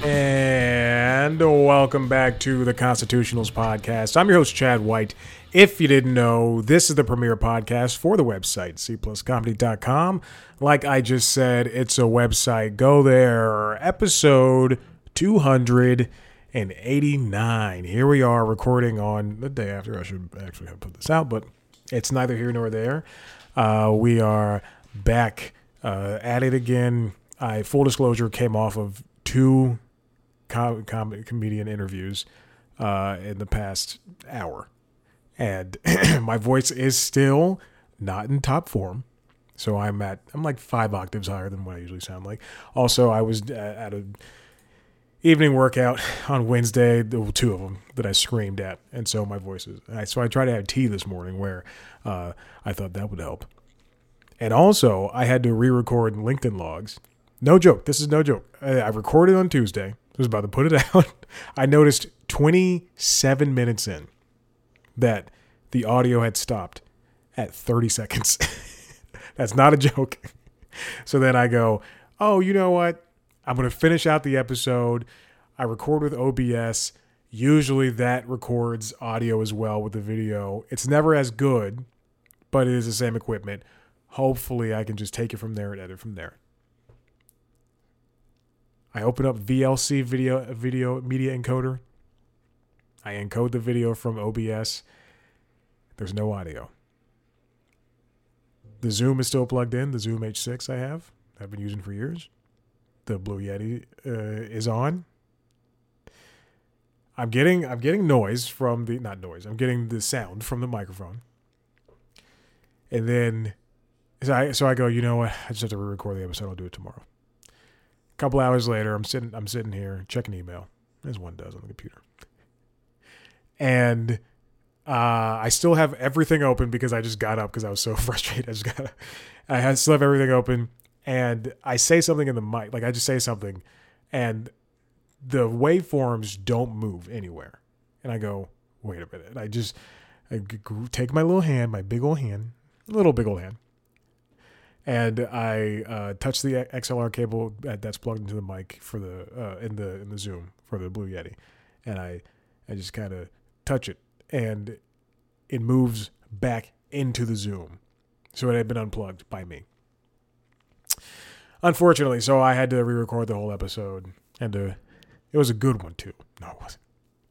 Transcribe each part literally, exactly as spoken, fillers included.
And welcome back to the Constitutionals podcast. I'm your host, Chad White. If you didn't know, this is the premier podcast for the website, c plus comedy dot com. Like I just said, it's a website. Go there. Episode two hundred eighty-nine. Here we are recording on the day after. I should actually have put this out, but it's neither here nor there. Uh, we are back uh, at it again. I, full disclosure, came off of two com- com- comedian interviews uh, in the past hour. And my voice is still not in top form. So I'm at, I'm like five octaves higher than what I usually sound like. Also, I was at a evening workout on Wednesday, well, two of them that I screamed at. And so my voice is, I, so I tried to have tea this morning where uh, I thought that would help. And also, I had to re-record LinkedIn logs. No joke. This is no joke. I, I recorded on Tuesday. I was about to put it out. I noticed twenty-seven minutes in that the audio had stopped at thirty seconds. That's not a joke. So then I go, oh, you know what? I'm going to finish out the episode. I record with O B S. Usually that records audio as well with the video. It's never as good, but it is the same equipment. Hopefully I can just take it from there and edit from there. I open up V L C video video media encoder. I encode the video from O B S. There's no audio. The Zoom is still plugged in. The Zoom H six I have. I've been using for years. The Blue Yeti uh, is on. I'm getting I'm getting noise from the not noise. I'm getting the sound from the microphone. And then so I so I go, you know what? I just have to re-record the episode. I'll do it tomorrow. A couple hours later, I'm sitting I'm sitting here checking email, as one does on the computer. And uh, I still have everything open because I just got up because I was so frustrated. I just got I had still have everything open, and I say something in the mic, like I just say something, and the waveforms don't move anywhere. And I go, wait a minute. I just I take my little hand, my big old hand, little big old hand, and I uh, touch the X L R cable that's plugged into the mic for the uh, in the in the Zoom for the Blue Yeti, and I I just kind of touch it, and it moves back into the Zoom, so it had been unplugged by me. Unfortunately, so I had to re-record the whole episode, and uh, it was a good one too. No, it wasn't.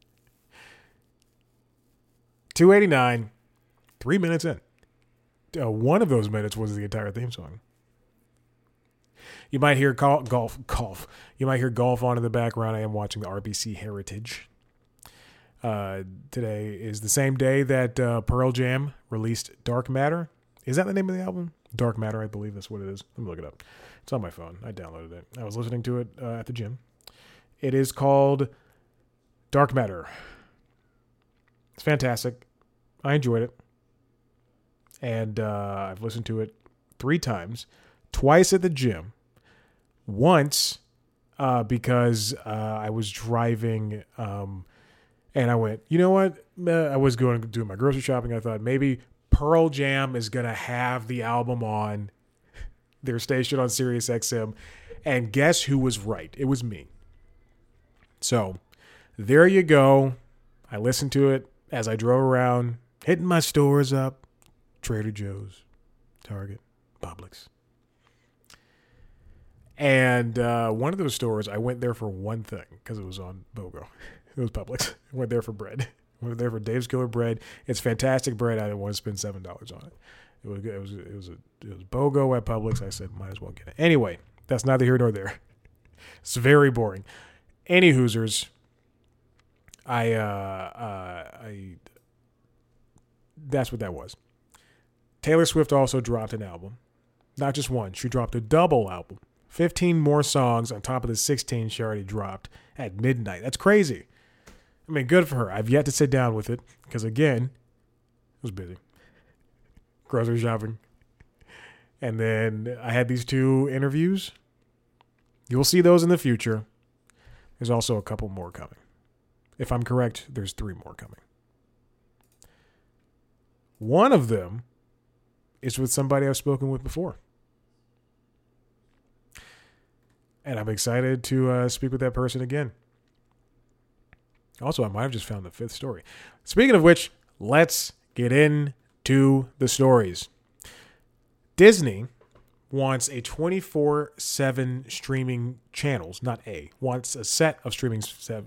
two eighty-nine, three minutes in. Uh, one of those minutes was the entire theme song. You might hear col- golf, golf. You might hear golf on in the background. I am watching the R B C Heritage. Uh, today is the same day that uh, Pearl Jam released Dark Matter. Is that the name of the album? Dark Matter, I believe that's what it is. Let me look it up. It's on my phone. I downloaded it. I was listening to it uh, at the gym. It is called Dark Matter. It's fantastic. I enjoyed it. And uh, I've listened to it three times, twice at the gym, once uh, because uh, I was driving um, and I went, you know what? Uh, I was going to do my grocery shopping. I thought maybe Pearl Jam is going to have the album on their station on Sirius X M. And guess who was right? It was me. So there you go. I listened to it as I drove around, hitting my stores up. Trader Joe's, Target, Publix. And uh, one of those stores, I went there for one thing because it was on BOGO. It was Publix. I went there for bread. I went there for Dave's Killer Bread. It's fantastic bread. I didn't want to spend seven dollars on it. It was it was it was a, it was BOGO at Publix. I said, might as well get it. Anyway, that's neither here nor there. It's very boring. Any Hoosers, I uh, uh, I that's what that was. Taylor Swift also dropped an album. Not just one. She dropped a double album. fifteen more songs on top of the sixteen she already dropped at midnight. That's crazy. I mean, good for her. I've yet to sit down with it because, again, I was busy. Grocery shopping. And then I had these two interviews. You'll see those in the future. There's also a couple more coming. If I'm correct, there's three more coming. One of them is with somebody I've spoken with before. And I'm excited to uh, speak with that person again. Also, I might have just found the fifth story. Speaking of which, let's get into the stories. Disney wants a twenty-four seven streaming channels, not a, wants a set of streaming.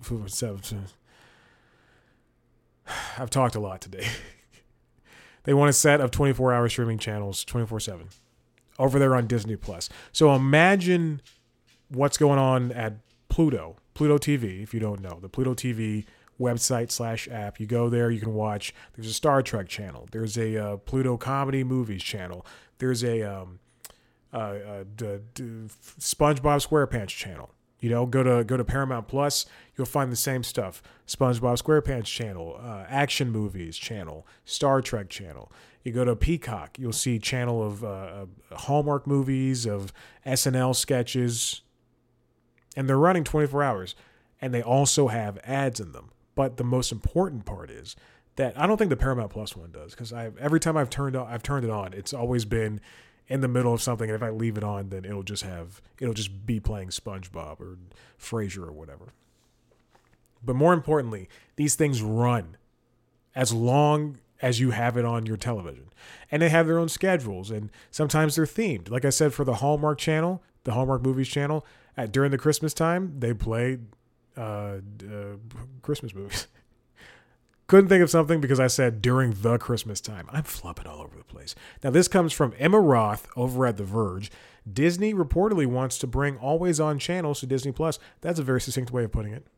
I've talked a lot today. They want a set of twenty-four hour streaming channels, twenty-four seven, over there on Disney Plus. So imagine what's going on at Pluto, Pluto T V, if you don't know. The Pluto T V website slash app. You go there, you can watch. There's a Star Trek channel. There's a uh, Pluto Comedy Movies channel. There's a um, uh, uh, d- d- SpongeBob SquarePants channel. You know, go to go to Paramount Plus, you'll find the same stuff. SpongeBob SquarePants channel, uh, Action Movies channel, Star Trek channel. You go to Peacock, you'll see channel of uh, Hallmark movies, of S N L sketches, and they're running twenty-four hours, and they also have ads in them. But the most important part is that I don't think the Paramount Plus one does, because I every time I've turned on, I've turned it on, it's always been in the middle of something, and if I leave it on, then it'll just have it'll just be playing SpongeBob or Frasier or whatever. But more importantly, these things run as long as you have it on your television, and they have their own schedules, and sometimes they're themed. Like I said, for the Hallmark channel, the Hallmark Movies channel, at during the Christmas time, they play uh, uh, Christmas movies. Couldn't think of something because I said during the Christmas time. I'm flopping all over the place. Now, this comes from Emma Roth over at The Verge. Disney reportedly wants to bring always-on channels to Disney Plus. That's a very succinct way of putting it.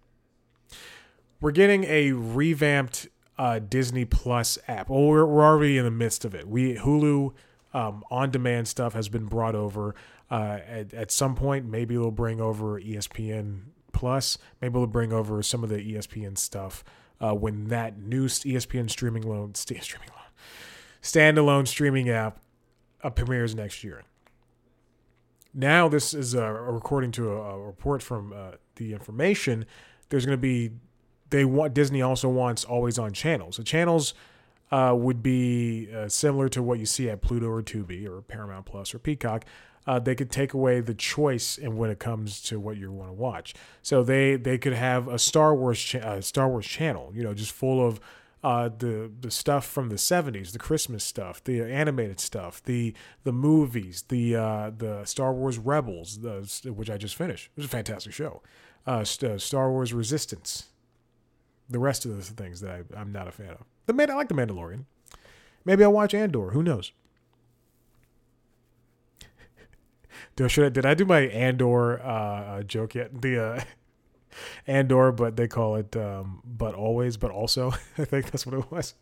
We're getting a revamped uh, Disney Plus app. Well, we're, we're already in the midst of it. We Hulu um, on-demand stuff has been brought over. Uh, at, at some point, maybe they'll bring over E S P N Plus. Maybe they'll bring over some of the E S P N stuff. Uh, when that new E S P N streaming loan, st- streaming loan, standalone streaming app uh, premieres next year. Now, this is uh, according to a, a report from uh, The Information. There's going to be they want Disney also wants always on channels. The channels uh, would be uh, similar to what you see at Pluto or Tubi or Paramount Plus or Peacock. Uh, they could take away the choice in when it comes to what you want to watch. So they, they could have a Star Wars cha- uh, Star Wars channel, you know, just full of uh, the the stuff from the seventies, the Christmas stuff, the animated stuff, the the movies, the uh, the Star Wars Rebels, the, which I just finished. It was a fantastic show. Uh, St- Star Wars Resistance. The rest of the things that I, I'm not a fan of. The Man- I like The Mandalorian. Maybe I'll watch Andor. Who knows? Do, should I, did I do my Andor uh, joke yet? The uh, Andor, but they call it um, but always, but also. I think that's what it was.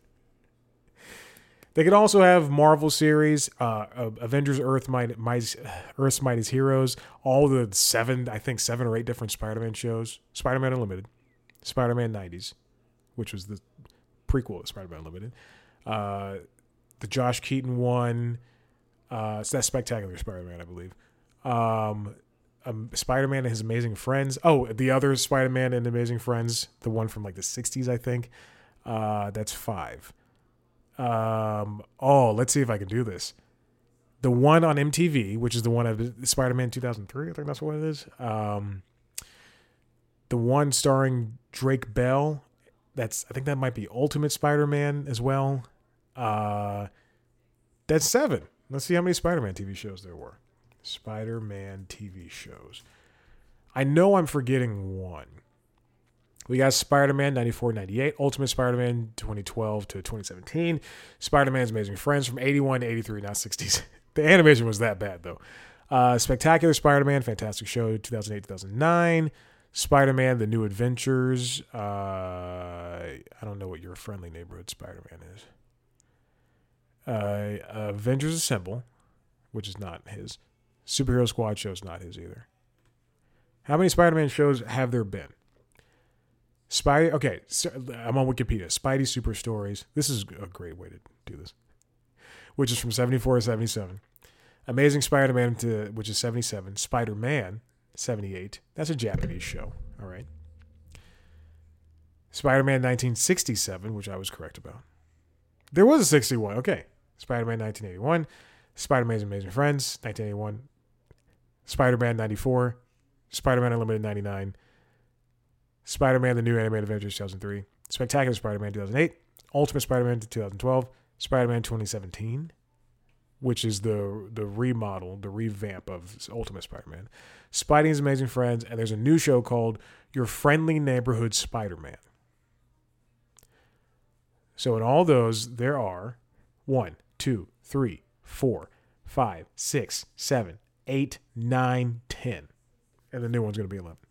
They could also have Marvel series, uh, Avengers, Earth, Might, Might, Earth's Mightiest Heroes, all the seven, I think seven or eight different Spider-Man shows. Spider-Man Unlimited, Spider-Man nineties, which was the prequel of Spider-Man Unlimited. Uh, the Josh Keaton one. Uh, it's that Spectacular Spider-Man, I believe. Um, um, Spider-Man and His Amazing Friends. Oh, the other Spider-Man and Amazing Friends, the one from like the sixties, I think. Uh, that's five. Um, oh, let's see if I can do this. The one on M T V, which is the one of Spider-Man two thousand three, I think that's what it is. Um, the one starring Drake Bell. That's I think that might be Ultimate Spider-Man as well. Uh, that's seven. Let's see how many Spider-Man T V shows there were. Spider-Man T V shows. I know I'm forgetting one. We got Spider-Man ninety-four ninety-eight, Ultimate Spider-Man twenty twelve to twenty seventeen, Spider-Man's Amazing Friends from eighty-one to eighty-three, not sixties. The animation was that bad, though. Uh, Spectacular Spider-Man, fantastic show, two thousand eight to two thousand nine. Spider-Man, The New Adventures. Uh, I don't know what Your Friendly Neighborhood Spider-Man is. Uh, Avengers Assemble, which is not his. Superhero Squad show is not his either. How many Spider-Man shows have there been? Spidey. Okay, so I'm on Wikipedia. Spidey Super Stories. This is a great way to do this. Which is from seventy-four to seventy-seven. Amazing Spider-Man, to, which is seventy-seven. Spider-Man, seventy-eight. That's a Japanese show. All right. Spider-Man nineteen sixty-seven, which I was correct about. There was a sixty-one. Okay. Spider-Man nineteen eighty-one. Spider-Man's Amazing Friends, nineteen eighty-one. Spider-Man ninety-four, Spider-Man Unlimited ninety-nine, Spider-Man The New Animated Adventures two thousand three, Spectacular Spider-Man two thousand eight, Ultimate Spider-Man two thousand twelve, Spider-Man twenty seventeen, which is the the remodel, the revamp of Ultimate Spider-Man, Spidey's Amazing Friends, and there's a new show called Your Friendly Neighborhood Spider-Man. So in all those, there are one, two, three, four, five, six, seven, eight, nine, ten. And the new one's going to be eleven.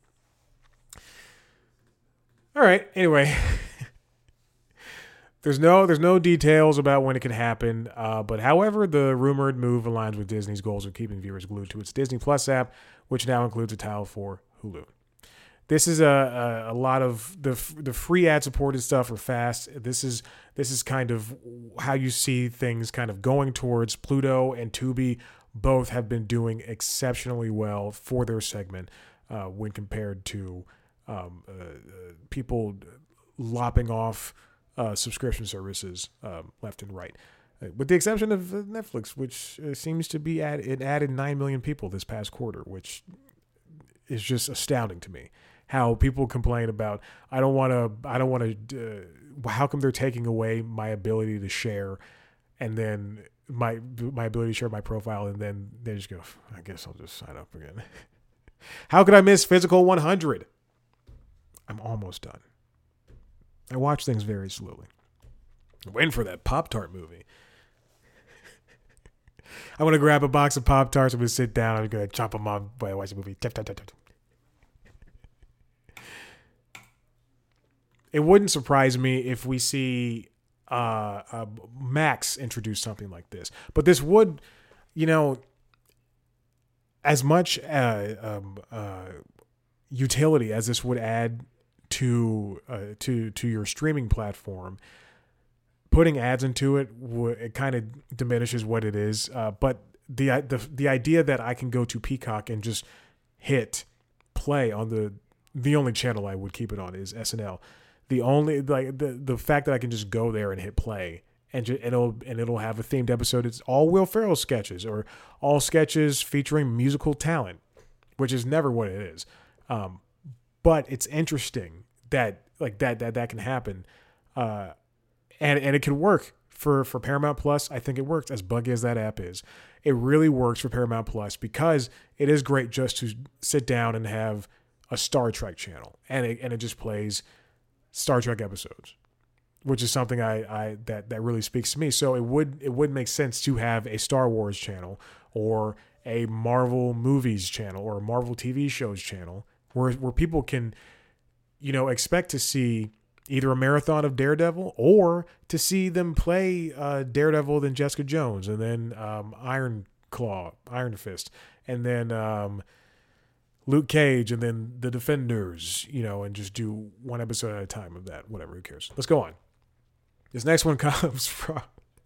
All right. Anyway, there's no there's no details about when it can happen. Uh, but however, the rumored move aligns with Disney's goals of keeping viewers glued to its Disney Plus app, which now includes a tile for Hulu. This is a, a, a lot of the the free ad supported stuff are fast. This is this is kind of how you see things kind of going towards. Pluto and Tubi both have been doing exceptionally well for their segment uh, when compared to um, uh, uh, people lopping off uh, subscription services um, left and right. With the exception of Netflix, which uh, seems to be add, it added nine million people this past quarter, which is just astounding to me. How people complain about, I don't want to, I don't want to, uh, how come they're taking away my ability to share and then my my ability to share my profile, and then they just go, I guess I'll just sign up again. How could I miss Physical one hundred? I'm almost done. I watch things very slowly. I'm waiting for that Pop-Tart movie. I'm going to grab a box of Pop-Tarts. I'm going to sit down. I'm going to chop them up while I watch the movie. Tap, tap, tap, tap. It wouldn't surprise me if we see uh, uh, Max introduce something like this. But this would, you know, as much uh, um, uh, utility as this would add to uh, to to your streaming platform, putting ads into it, it kind of diminishes what it is. Uh, but the, the the idea that I can go to Peacock and just hit play on the the only channel I would keep it on is S N L. The only like the the fact that I can just go there and hit play and just, it'll and it'll have a themed episode. It's all Will Ferrell sketches or all sketches featuring musical talent, which is never what it is. Um, but it's interesting that like that that that can happen, uh, and and it can work for for Paramount Plus. I think it works, as buggy as that app is. It really works for Paramount Plus because it is great just to sit down and have a Star Trek channel, and it and it just plays Star Trek episodes, which is something I, I that, that really speaks to me. So it would it would make sense to have a Star Wars channel or a Marvel movies channel or a Marvel T V shows channel where where people can, you know, expect to see either a marathon of Daredevil or to see them play uh, Daredevil, then Jessica Jones, and then um, Iron Claw, Iron Fist, and then um, Luke Cage, and then the Defenders, you know, and just do one episode at a time of that. Whatever, who cares? Let's go on. This next one comes from...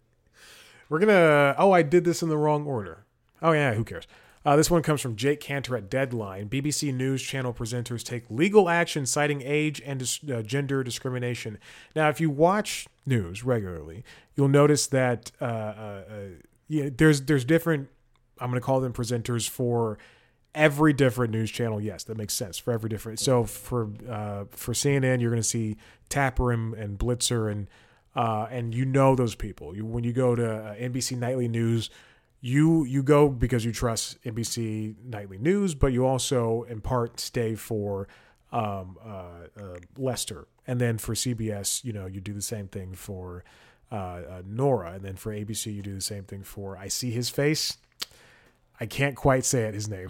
We're going to... Oh, I did this in the wrong order. Oh, yeah, who cares? Uh, this one comes from Jake Cantor at Deadline. B B C News Channel presenters take legal action citing age and dis- uh, gender discrimination. Now, if you watch news regularly, you'll notice that uh, uh, uh, yeah, there's there's different... I'm going to call them presenters for... every different news channel. Yes, that makes sense for every different. So for uh, for C N N, you're going to see Tapper and, and Blitzer, and uh, and you know those people. You, when you go to uh, N B C Nightly News, you you go because you trust N B C Nightly News, but you also in part stay for um, uh, uh, Lester, and then for C B S, you know, you do the same thing for uh, uh, Nora, and then for A B C, you do the same thing for I See His Face. I can't quite say it, his name.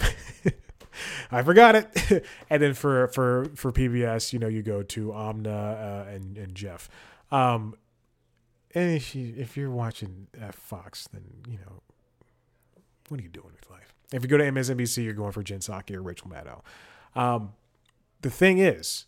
I forgot it. And then for, for, for P B S, you know, you go to Amna uh, and, and Jeff. Um, and if, you, if you're watching uh, Fox, then, you know, what are you doing with life? If you go to M S N B C, you're going for Jen Psaki or Rachel Maddow. Um, the thing is,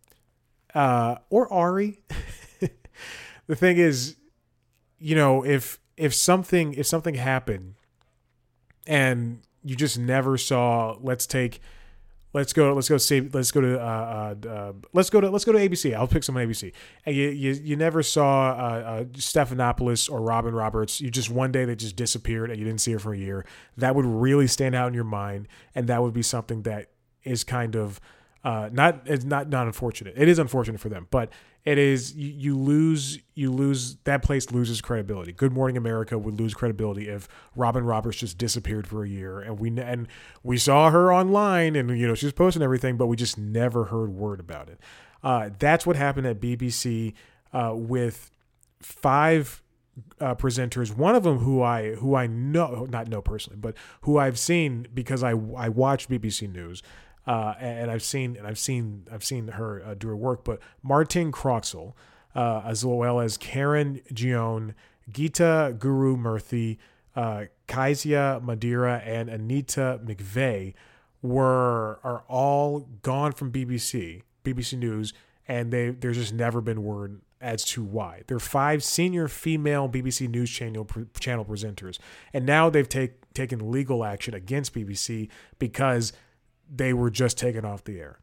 uh, or Ari, the thing is, you know, if if something if something happened, and you just never saw, let's take Let's go. Let's go see. Let's go to. Uh, uh, uh, let's go to. Let's go to A B C. I'll pick some on A B C. And you, you, you never saw uh, uh, Stephanopoulos or Robin Roberts. You just one day they just disappeared and you didn't see her for a year. That would really stand out in your mind, and that would be something that is kind of uh, not. It's not not unfortunate. It is unfortunate for them, but it is. You, you lose. You lose. That place loses credibility. Good Morning America would lose credibility if Robin Roberts just disappeared for a year, and we and we saw her online, and you know she was posting everything, but we just never heard word about it. Uh, that's what happened at B B C uh, with five uh, presenters. One of them who I who I know, not know personally, but who I've seen because I I watch B B C News. Uh, and I've seen and I've seen I've seen her uh, do her work, but Martine Croxall, uh, as well as Karen Gion, Geeta Guru Murthy, uh, Kezia Madeira, and Anita McVeigh were are all gone from B B C, B B C News, and they there's just never been word as to why. They're five senior female B B C News channel channel presenters, and now they've take, taken legal action against B B C because they were just taken off the air.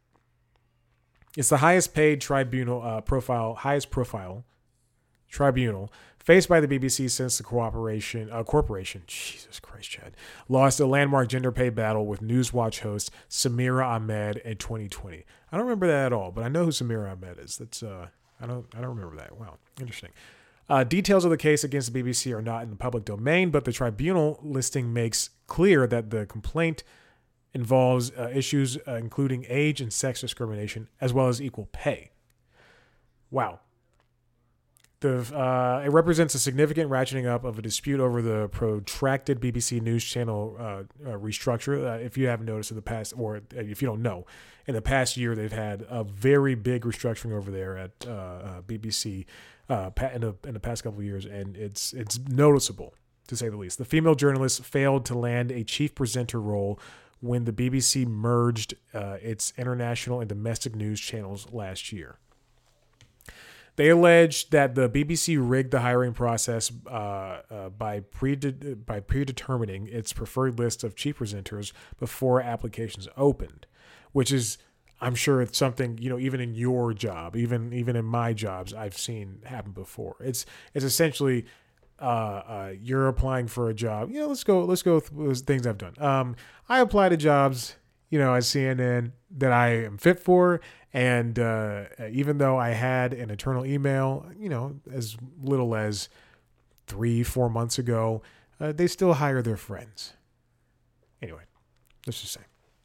It's the highest paid tribunal uh, profile, highest profile tribunal faced by the B B C since the cooperation uh, corporation, Jesus Christ, Chad, lost a landmark gender pay battle with Newswatch host Samira Ahmed in twenty twenty. I don't remember that at all, but I know who Samira Ahmed is. That's uh, I don't I don't remember that. Wow, interesting. Uh, details of the case against the B B C are not in the public domain, but the tribunal listing makes clear that the complaint involves uh, issues uh, including age and sex discrimination, as well as equal pay. Wow. The, uh, it represents a significant ratcheting up of a dispute over the protracted B B C News Channel uh, uh, restructure. Uh, if you haven't noticed in the past, or if you don't know, in the past year, they've had a very big restructuring over there at uh, uh, B B C uh, in, the, in the past couple of years, and it's it's noticeable, to say the least. The female journalist failed to land a chief presenter role when the B B C merged uh, its international and domestic news channels last year. They alleged that the B B C rigged the hiring process uh, uh, by, prede- by predetermining its preferred list of chief presenters before applications opened, which is, I'm sure it's something, you know, even in your job, even even in my jobs, I've seen happen before. It's it's essentially uh, uh, you're applying for a job. You know, let's go let's go with things I've done. Um, I apply to jobs, you know, at C N N that I am fit for. And uh, even though I had an internal email, you know, as little as three, four months ago, uh, they still hire their friends. Anyway, let's just say.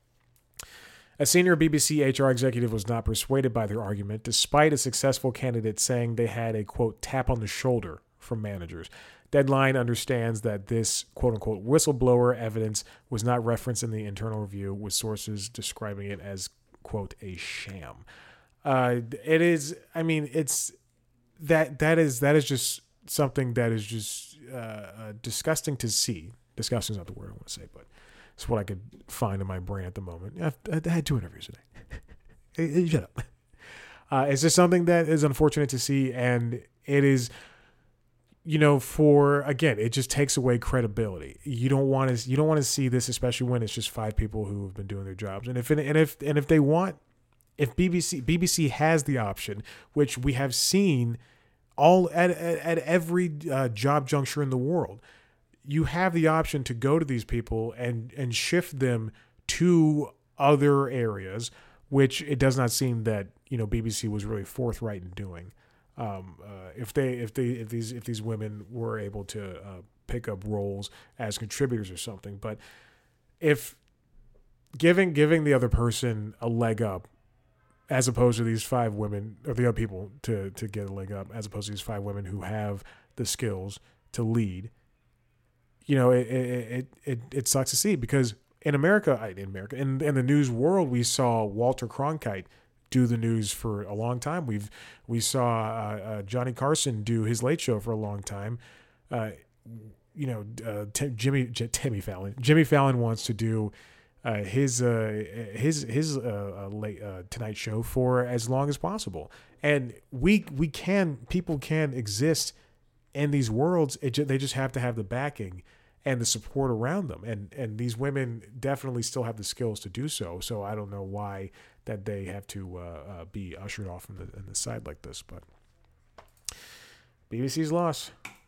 A senior B B C H R executive was not persuaded by their argument, despite a successful candidate saying they had a, quote, tap on the shoulder from managers. Deadline understands that this, quote-unquote, whistleblower evidence was not referenced in the internal review, with sources describing it as, quote, a sham. Uh, it is, I mean, it's, that that is that is just something that is just uh, uh, disgusting to see. Disgusting is not the word I want to say, but it's what I could find in my brain at the moment. I've, I had two interviews today. hey, hey, shut up. Uh, it's just something that is unfortunate to see, and it is, you know, for, again, it just takes away credibility. You don't want to, you don't want to see this, especially when it's just five people who have been doing their jobs. And if, and if, and if they want, if B B C, B B C has the option, which we have seen all at, at, at every uh, job juncture in the world, you have the option to go to these people and, and shift them to other areas, which it does not seem that, you know, B B C was really forthright in doing. Um, uh, if they, if they, if these, if these women were able to uh, pick up roles as contributors or something, but if giving, giving the other person a leg up, as opposed to these five women or the other people to, to get a leg up, as opposed to these five women who have the skills to lead, you know, it, it, it, it sucks to see, because in America, in America, in, in the news world, we saw Walter Cronkite do the news for a long time. We've we saw uh, uh, Johnny Carson do his Late Show for a long time. Uh, you know, uh, T- Jimmy J- Timmy Fallon. Jimmy Fallon wants to do uh, his uh, his his uh, uh, late uh, Tonight Show for as long as possible. And we we can people can exist in these worlds. It ju- they just have to have the backing and the support around them. And and these women definitely still have the skills to do so. So I don't know why that they have to uh, uh, be ushered off in the, in the side like this. But B B C's loss.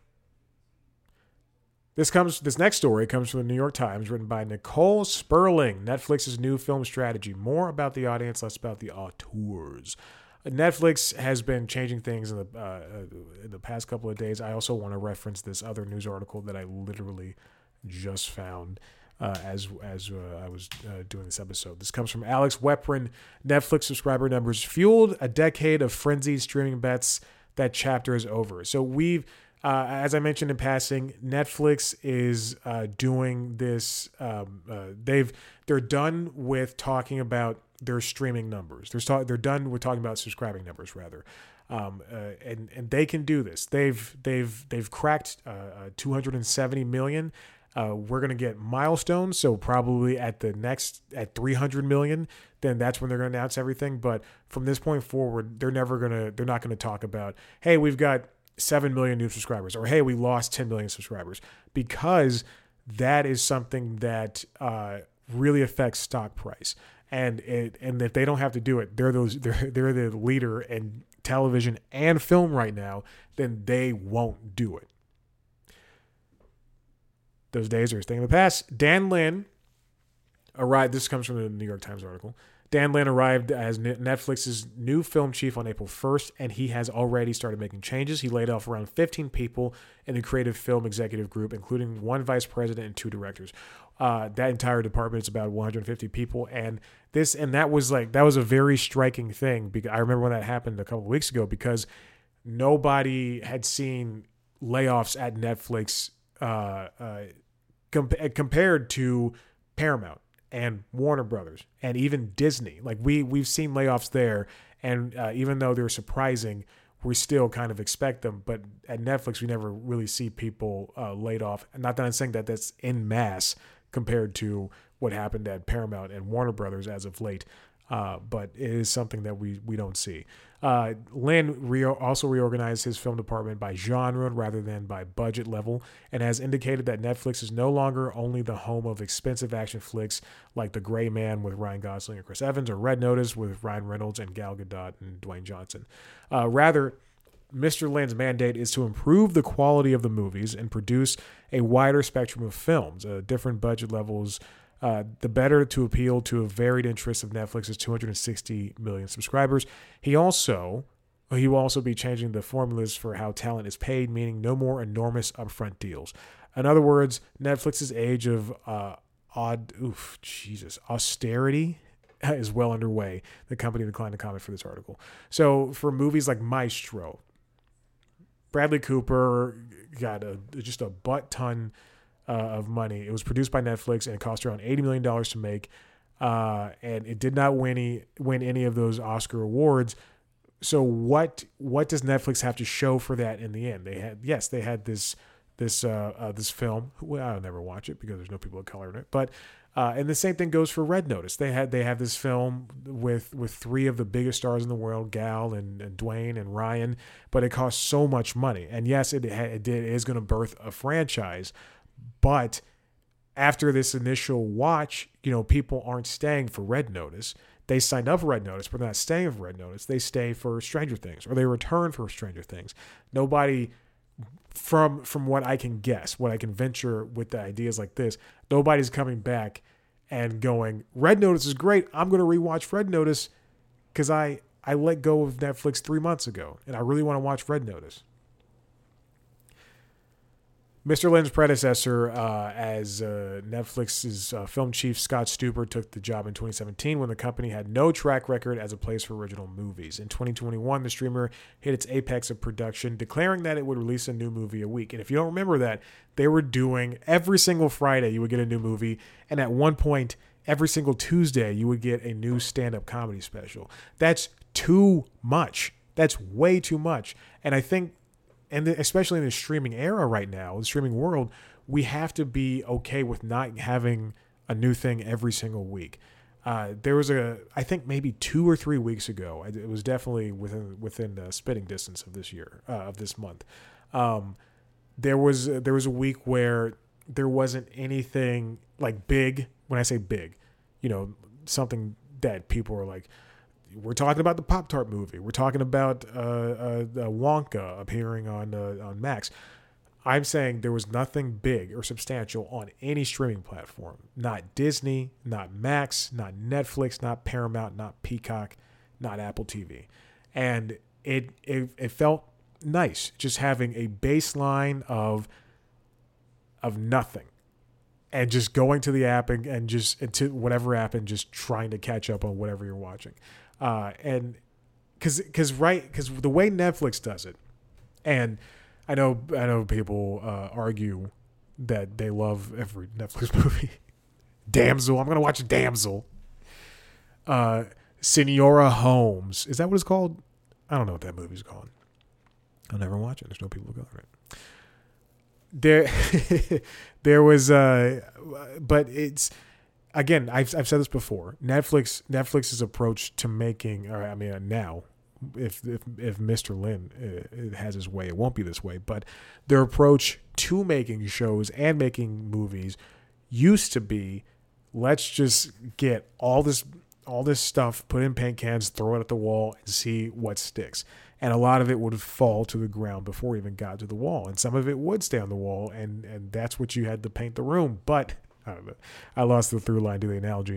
This comes. This next story comes from the New York Times, written by Nicole Sperling. Netflix's new film strategy. More about the audience, less about the auteurs. Netflix has been changing things in the uh, in the past couple of days. I also want to reference this other news article that I literally just found uh, as as uh, I was uh, doing this episode. This comes from Alex Weprin. Netflix subscriber numbers fueled a decade of frenzied streaming bets. That chapter is over. So we've, uh, as I mentioned in passing, Netflix is uh, doing this. Um, uh, they've they're done with talking about their streaming numbers. They're talk, they're done with talking about subscribing numbers rather, um, uh, and and they can do this. They've they've they've cracked uh, uh, two hundred seventy million. Uh, we're gonna get milestones, so probably at the next at three hundred million, then that's when they're gonna announce everything. But from this point forward, they're never gonna they're not gonna talk about, hey, we've got seven million new subscribers, or hey, we lost ten million subscribers, because that is something that uh, really affects stock price. And it, and if they don't have to do it, they're those they're they're the leader in television and film right now, then they won't do it. Those days are a thing of the past. Dan Lin arrived. This comes from the New York Times article. Dan Lin arrived as Netflix's new film chief on April first, and he has already started making changes. He laid off around fifteen people in the creative film executive group, including one vice president and two directors. Uh, that entire department is about one hundred fifty people, and this and that was like that was a very striking thing. Because I remember when that happened a couple of weeks ago, because nobody had seen layoffs at Netflix uh, uh, comp- compared to Paramount and Warner Brothers and even Disney. Like we we've seen layoffs there, and uh, even though they're surprising, we still kind of expect them. But at Netflix, we never really see people uh, laid off. Not that I'm saying that that's en masse compared to what happened at Paramount and Warner Brothers as of late. Uh, but it is something that we we don't see. Uh, Lin re- also reorganized his film department by genre rather than by budget level, and has indicated that Netflix is no longer only the home of expensive action flicks like The Gray Man with Ryan Gosling and Chris Evans, or Red Notice with Ryan Reynolds and Gal Gadot and Dwayne Johnson. Uh, rather, Mister Lin's mandate is to improve the quality of the movies and produce a wider spectrum of films, uh, different budget levels, uh, the better to appeal to a varied interest of Netflix's two hundred sixty million subscribers. He also he will also be changing the formulas for how talent is paid, meaning no more enormous upfront deals. In other words, Netflix's age of uh, odd, oof, Jesus, austerity is well underway. The company declined to comment for this article. So for movies like Maestro, Bradley Cooper got a, just a butt ton uh, of money. It was produced by Netflix and it cost around eighty million dollars to make. Uh, and it did not win any, win any of those Oscar awards. So what what does Netflix have to show for that in the end? They had yes, they had this this uh, uh, this film. Well, I'll never watch it because there's no people of color in it. But uh, and the same thing goes for Red Notice. They had they have this film with with three of the biggest stars in the world, Gal and, and Dwayne and Ryan. But it cost so much money. And yes, it it, did, it is going to birth a franchise. But after this initial watch, you know, people aren't staying for Red Notice. They signed up for Red Notice, but they're not staying for Red Notice. They stay for Stranger Things, or they return for Stranger Things. Nobody, from from what I can guess, what I can venture with the ideas like this, nobody's coming back and going, Red Notice is great. I'm going to rewatch Red Notice because I, I let go of Netflix three months ago, and I really want to watch Red Notice. Mister Lin's predecessor uh, as uh, Netflix's uh, film chief, Scott Stuber, took the job in twenty seventeen when the company had no track record as a place for original movies. In twenty twenty-one, the streamer hit its apex of production, declaring that it would release a new movie a week. And if you don't remember that, they were doing every single Friday you would get a new movie, and at one point, every single Tuesday you would get a new stand-up comedy special. That's too much. That's way too much. And I think And especially in the streaming era right now, the streaming world, we have to be okay with not having a new thing every single week. Uh, there was a, I think maybe two or three weeks ago, it was definitely within within the spitting distance of this year, uh, of this month. Um, there was there was a week where there wasn't anything like big. When I say big, you know, something that people are like, we're talking about the Pop-Tart movie. We're talking about uh, uh, Wonka appearing on uh, on Max. I'm saying there was nothing big or substantial on any streaming platform. Not Disney, not Max, not Netflix, not Paramount, not Peacock, not Apple T V. And it it, it felt nice just having a baseline of of nothing. And just going to the app and, and just to whatever app and just trying to catch up on whatever you're watching. Uh, and because because right because the way Netflix does it, and I know I know people uh, argue that they love every Netflix movie. Damsel, I'm gonna watch Damsel. Uh, Senora Holmes, is that what it's called? I don't know what that movie's called. I'll never watch it. There's no people who go there. There, there was, uh, but it's again. I've I've said this before. Netflix Netflix's approach to making, or I mean, now, if if if Mister Lin uh, has his way, it won't be this way. But their approach to making shows and making movies used to be, let's just get all this all this stuff, put in paint cans, throw it at the wall, and see what sticks. And a lot of it would fall to the ground before it even got to the wall. And some of it would stay on the wall, and, and that's what you had to paint the room. But I don't know, I lost the through line to the analogy.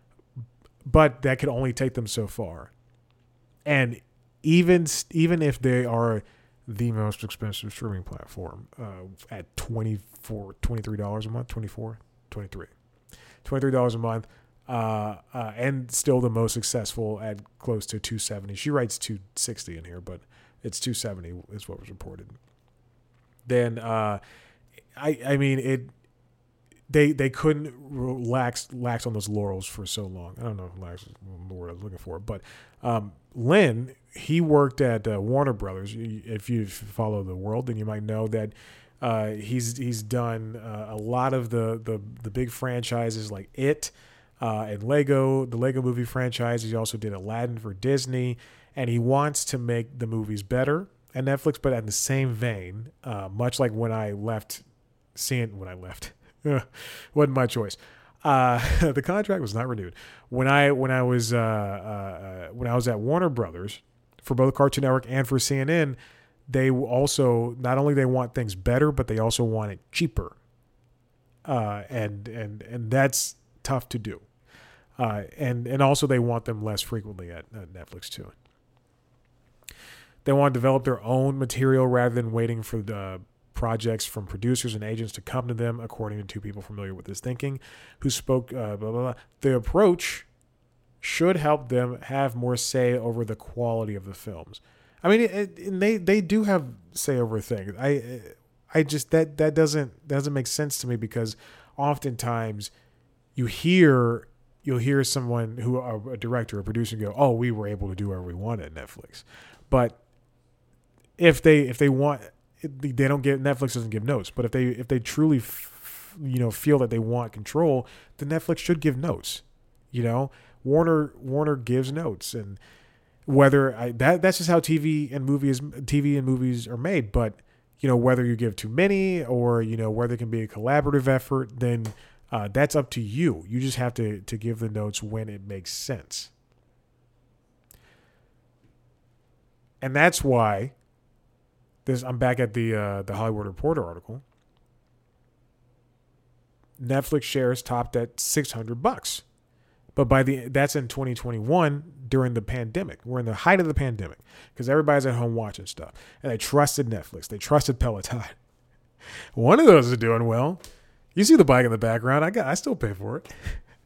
But that could only take them so far. And even even if they are the most expensive streaming platform uh, at twenty-four dollars, twenty-three dollars a month, twenty-four dollars, twenty-three dollars, twenty-three dollars a month, Uh, uh, and still the most successful at close to two hundred seventy dollars. She writes two hundred sixty dollars in here, but it's two hundred seventy dollars is what was reported. Then, uh, I I mean it. They they couldn't relax lax on those laurels for so long. I don't know if lax is the word I was looking for, but um, Lin, he worked at uh, Warner Brothers. If you follow the world, then you might know that. Uh, he's he's done uh, a lot of the, the the big franchises like It. Uh, and Lego, the Lego movie franchise. He also did Aladdin for Disney, and he wants to make the movies better at Netflix, but in the same vein, uh, much like when I left, seeing when I left, wasn't my choice. Uh, the contract was not renewed. When I when I was uh, uh, when I was at Warner Brothers for both Cartoon Network and for C N N, they also not only they want things better, but they also want it cheaper, uh, and and and that's tough to do. Uh, and, and also they want them less frequently at, at Netflix too. They want to develop their own material rather than waiting for the projects from producers and agents to come to them, according to two people familiar with this thinking who spoke, uh, blah, blah, blah. The approach should help them have more say over the quality of the films. I mean, it, it, they, they do have say over things. I, I just, that, that doesn't, doesn't make sense to me because oftentimes you hear you'll hear someone who a director or producer go, "Oh, we were able to do whatever we wanted at Netflix," but if they if they want, they don't get Netflix doesn't give notes. But if they if they truly f- you know feel that they want control, then Netflix should give notes. You know, Warner Warner gives notes, and whether I, that that's just how T V and movies T V and movies are made. But you know, whether you give too many or you know whether it can be a collaborative effort, then Uh, that's up to you. You just have to, to give the notes when it makes sense. And that's why this. I'm back at the uh, the Hollywood Reporter article. Netflix shares topped at six hundred bucks, but by the that's in twenty twenty-one during the pandemic. We're in the height of the pandemic because everybody's at home watching stuff, and they trusted Netflix. They trusted Peloton. One of those is doing well. You see the bike in the background. I got. I still pay for it.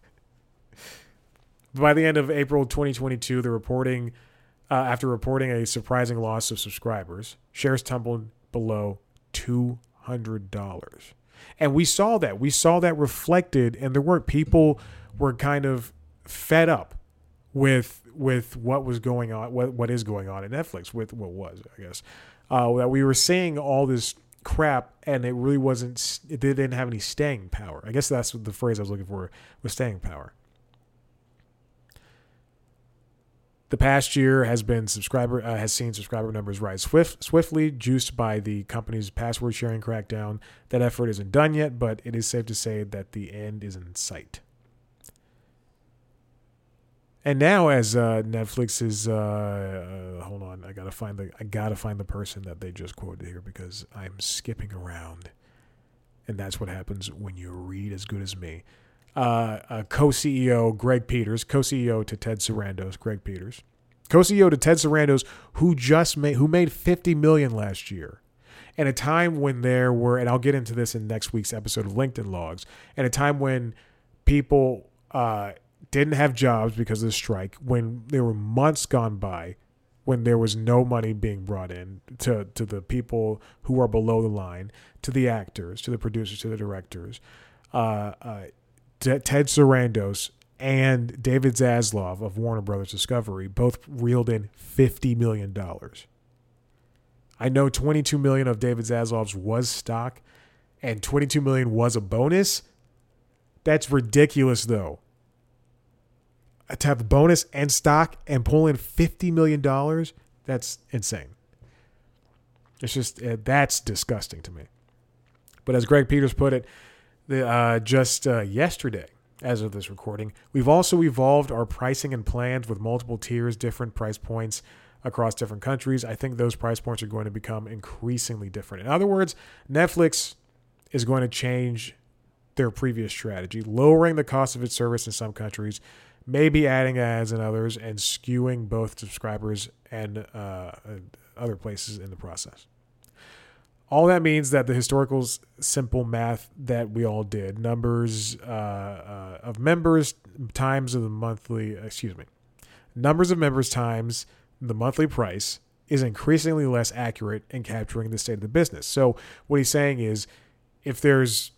By the end of April twenty twenty-two, the reporting, uh, after reporting a surprising loss of subscribers, shares tumbled below two hundred dollars. And we saw that. We saw that reflected in their work. People were kind of fed up with with what was going on, what what is going on at Netflix, with what was, I guess. Uh, that we were seeing all this crap and it really wasn't, it didn't have any staying power. I guess that's what the phrase I was looking for was staying power. The past year has been subscriber uh, has seen subscriber numbers rise swift, swiftly, juiced by the company's password sharing crackdown. That effort isn't done yet, but it is safe to say that the end is in sight. And now, as uh, Netflix is, uh, uh, hold on, I gotta find the I gotta find the person that they just quoted here because I'm skipping around, and that's what happens when you read as good as me. Uh, uh, co-C E O Greg Peters, co-C E O to Ted Sarandos, Greg Peters, co-C E O to Ted Sarandos, who just made who made fifty million dollars last year, at a time when there were, and I'll get into this in next week's episode of LinkedIn Logs, at a time when people uh, didn't have jobs because of the strike, when there were months gone by, when there was no money being brought in to to the people who are below the line, to the actors, to the producers, to the directors. Uh, uh, Ted Sarandos and David Zaslav of Warner Brothers Discovery both reeled in fifty million dollars. I know twenty-two million dollars of David Zaslav's was stock and twenty-two million dollars was a bonus. That's ridiculous, though. To have a bonus and stock and pull in fifty million dollars, that's insane. It's just, uh, that's disgusting to me. But as Greg Peters put it, The, uh, just uh, yesterday, as of this recording, we've also evolved our pricing and plans with multiple tiers, different price points across different countries. I think those price points are going to become increasingly different. In other words, Netflix is going to change their previous strategy, lowering the cost of its service in some countries, maybe adding ads in others, and skewing both subscribers and uh, other places in the process. All that means that the historical simple math that we all did, numbers uh, uh, of members times of the monthly, excuse me, numbers of members times the monthly price is increasingly less accurate in capturing the state of the business. So what he's saying is if there's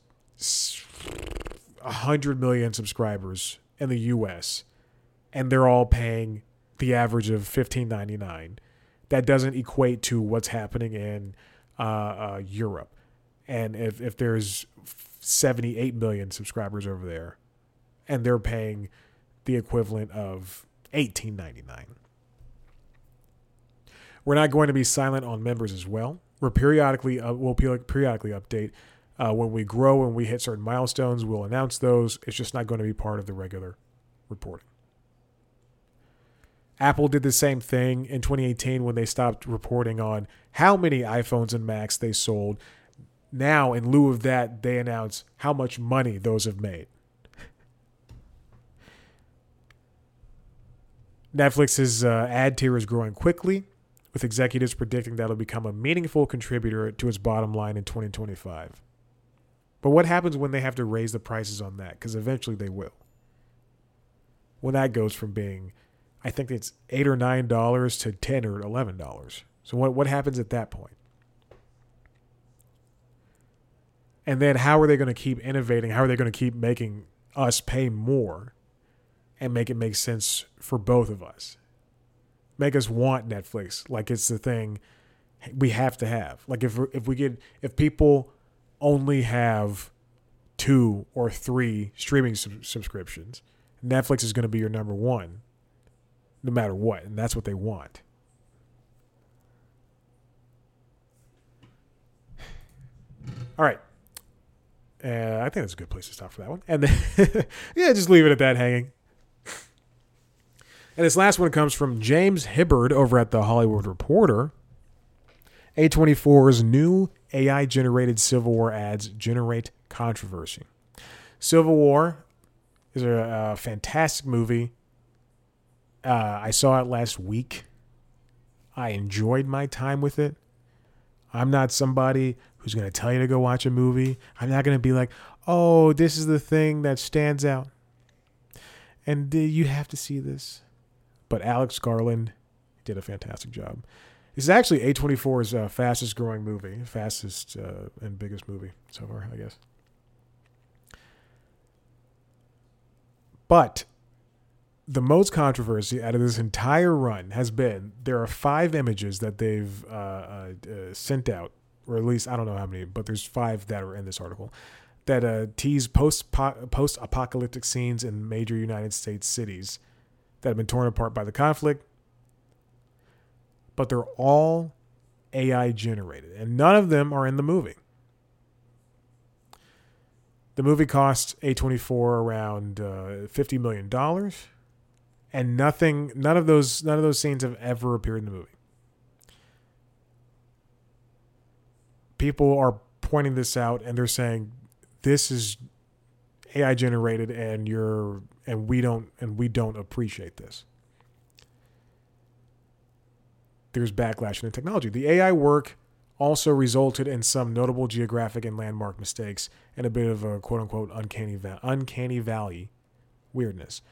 one hundred million subscribers in the U S and they're all paying the average of fifteen ninety-nine, that doesn't equate to what's happening in Uh, uh, Europe. And if, if there's seventy-eight million subscribers over there and they're paying the equivalent of eighteen ninety-nine. We're not going to be silent on members as well. We're periodically, uh, we'll periodically update uh, when we grow and we hit certain milestones. We'll announce those. It's just not going to be part of the regular reporting. Apple did the same thing in twenty eighteen when they stopped reporting on how many iPhones and Macs they sold. Now, in lieu of that, they announce how much money those have made. Netflix's uh, ad tier is growing quickly, with executives predicting that it'll become a meaningful contributor to its bottom line in twenty twenty-five. But what happens when they have to raise the prices on that? Because eventually they will. When that goes from being, I think it's eight or nine dollars to ten or eleven dollars. So what what happens at that point? And then how are they going to keep innovating? How are they going to keep making us pay more and make it make sense for both of us? Make us want Netflix like it's the thing we have to have. Like if if we get if people only have two or three streaming sub- subscriptions, Netflix is going to be your number one. No matter what, and that's what they want. All right. Uh, I think that's a good place to stop for that one. And then, yeah, just leave it at that hanging. And this last one comes from James Hibbard over at The Hollywood Reporter. A twenty-four's new A I-generated Civil War ads generate controversy. Civil War is a, a fantastic movie. Uh, I saw it last week. I enjoyed my time with it. I'm not somebody who's going to tell you to go watch a movie. I'm not going to be like, oh, this is the thing that stands out. And uh, you have to see this. But Alex Garland did a fantastic job. This is actually A twenty-four's uh, fastest growing movie. Fastest uh, and biggest movie so far, I guess. But the most controversy out of this entire run has been there are five images that they've uh, uh, uh, sent out, or at least I don't know how many, but there's five that are in this article that uh, tease post post-apocalyptic scenes in major United States cities that have been torn apart by the conflict, but they're all A I generated, and none of them are in the movie. The movie cost A twenty-four around uh, fifty million dollars, and nothing, none of those, none of those scenes have ever appeared in the movie. People are pointing this out, and they're saying this is A I generated, and you're, and we don't, and we don't appreciate this. There's backlash in the technology. The A I work also resulted in some notable geographic and landmark mistakes and a bit of a quote-unquote uncanny, va- uncanny valley weirdness.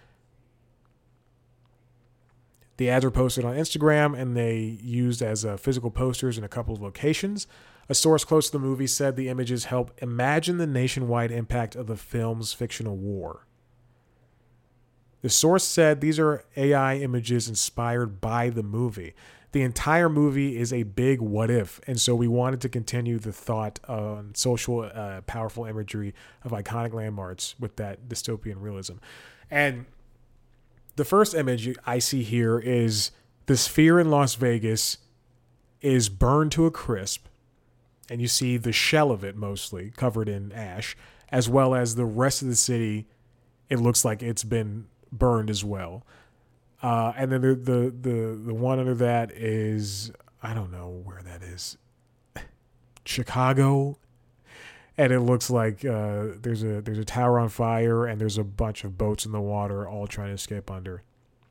The ads were posted on Instagram, and they used as uh, physical posters in a couple of locations. A source close to the movie said the images help imagine the nationwide impact of the film's fictional war. The source said these are A I images inspired by the movie. The entire movie is a big what if, and so we wanted to continue the thought on social, uh, powerful imagery of iconic landmarks with that dystopian realism. And the first image I see here is the Sphere in Las Vegas is burned to a crisp, and you see the shell of it mostly covered in ash, as well as the rest of the city. It looks like it's been burned as well. Uh, and then the, the the the one under that is, I don't know where that is, Chicago, and it looks like uh, there's a there's a tower on fire, and there's a bunch of boats in the water, all trying to escape under.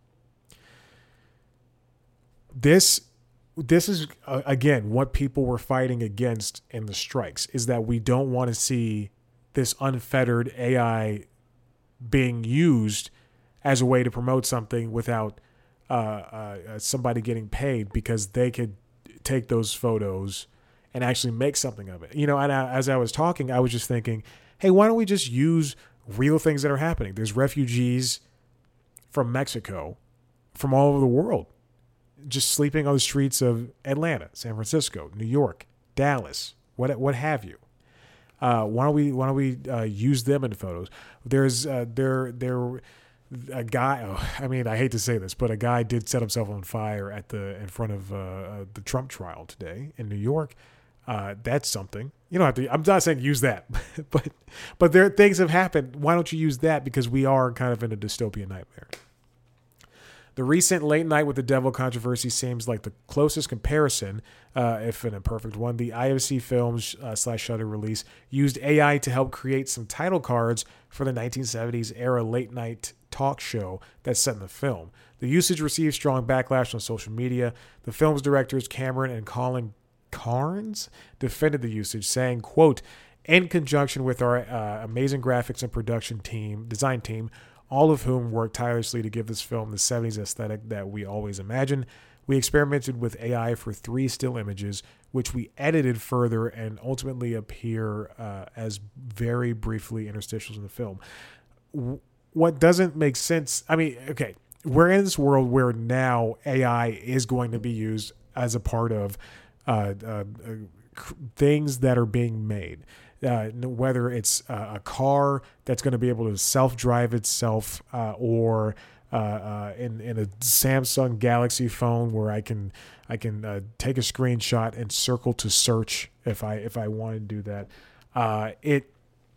This this is uh, again what people were fighting against in the strikes, is that we don't want to see this unfettered A I being used as a way to promote something without uh, uh, somebody getting paid, because they could take those photos and actually make something of it. You know, and I, as I was talking, I was just thinking, hey, why don't we just use real things that are happening? There's refugees from Mexico, from all over the world, just sleeping on the streets of Atlanta, San Francisco, New York, Dallas, what what have you. Uh, why don't we why don't we uh, use them in photos? There's uh, there there. A guy, oh, I mean, I hate to say this, but a guy did set himself on fire at the in front of uh, uh, the Trump trial today in New York. Uh, that's something. You don't have to. I'm not saying use that, but but there things have happened. Why don't you use that? Because we are kind of in a dystopian nightmare. The recent Late Night with the Devil controversy seems like the closest comparison, uh, if an imperfect one. The I F C Films uh, slash Shudder release used A I to help create some title cards for the nineteen seventies era late night talk show that's set in the film. The usage received strong backlash on social media. The film's directors, Cameron and Colin Carnes, defended the usage, saying, quote, in conjunction with our uh, amazing graphics and production team, design team, all of whom worked tirelessly to give this film the seventies aesthetic that we always imagined, we experimented with A I for three still images, which we edited further and ultimately appear uh, as very briefly interstitials in the film. What doesn't make sense, I mean, okay, we're in this world where now A I is going to be used as a part of uh, uh, things that are being made. Uh, whether it's uh, a car that's going to be able to self-drive itself, uh, or uh, uh, in in a Samsung Galaxy phone where I can I can uh, take a screenshot and circle to search if I if I want to do that. Uh, it,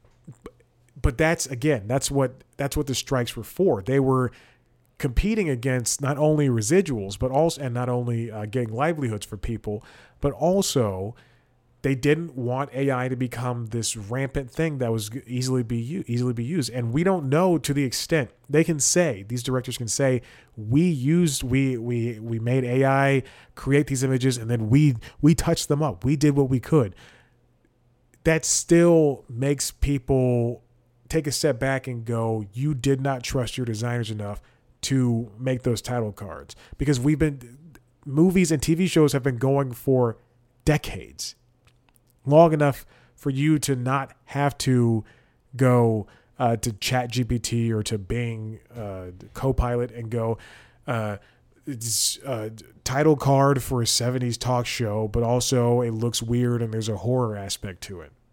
but that's again that's what that's what the strikes were for. They were competing against not only residuals, but also and not only uh, getting livelihoods for people, but also. They didn't want A I to become this rampant thing that was easily be u- easily be used, and we don't know to the extent they can say. These directors can say we used we we we made A I create these images, and then we we touched them up. We did what we could. That still makes people take a step back and go, "You did not trust your designers enough to make those title cards," because we've been movies and T V shows have been going for decades. Long enough for you to not have to go uh, to ChatGPT or to Bing uh, Copilot and go, uh, it's a title card for a seventies talk show, but also it looks weird and there's a horror aspect to it.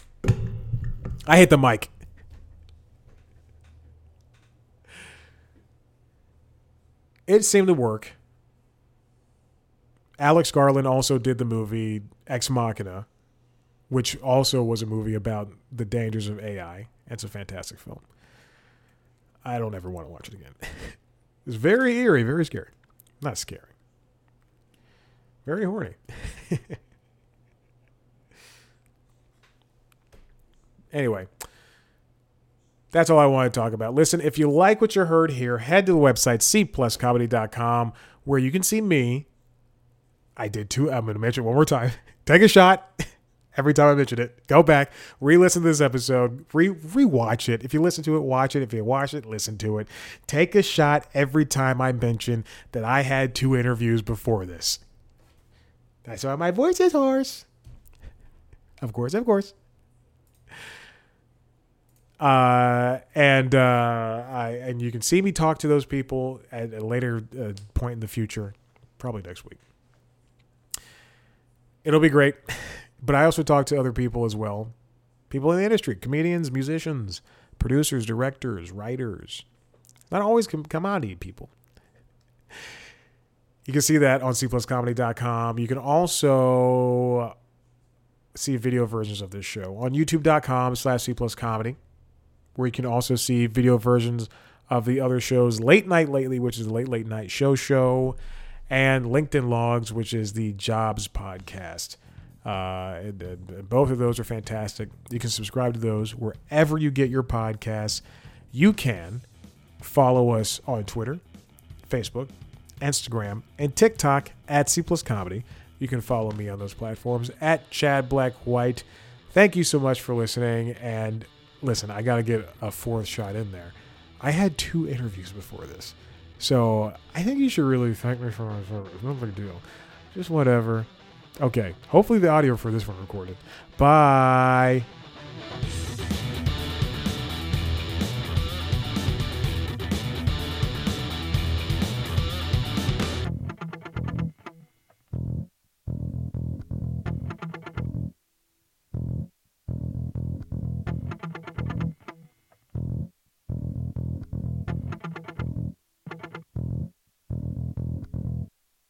I hit the mic. It seemed to work. Alex Garland also did the movie Ex Machina, which also was a movie about the dangers of A I. It's a fantastic film. I don't ever want to watch it again. It's very eerie, very scary. Not scary. Very horny. Anyway, that's all I want to talk about. Listen, if you like what you heard here, head to the website, c plus comedy dot com, where you can see me. I did too. I'm going to mention it one more time. Take a shot every time I mention it. Go back, re-listen to this episode, re- re-watch it. If you listen to it, watch it. If you watch it, listen to it. Take a shot every time I mention that I had two interviews before this. That's why my voice is hoarse. Of course, of course. Uh, and uh, I and you can see me talk to those people at a later uh, point in the future, probably next week. It'll be great. But I also talk to other people as well. People in the industry, comedians, musicians, producers, directors, writers. Not always com- commodity people. You can see that on c plus comedy dot com. You can also see video versions of this show on youtube dot com slash c plus comedy, where you can also see video versions of the other shows, Late Night Lately, which is the Late Late Night Show Show, and LinkedIn Logs, which is the Jobs podcast. Uh, and, and both of those are fantastic. You can subscribe to those wherever you get your podcasts. You can follow us on Twitter, Facebook, Instagram, and TikTok at C Plus Comedy. You can follow me on those platforms at Chad Black White. Thank you so much for listening. And listen, I got to get a fourth shot in there. I had two interviews before this, so I think you should really thank me for my service. No big deal. Just whatever. Okay. Hopefully the audio for this one recorded. Bye.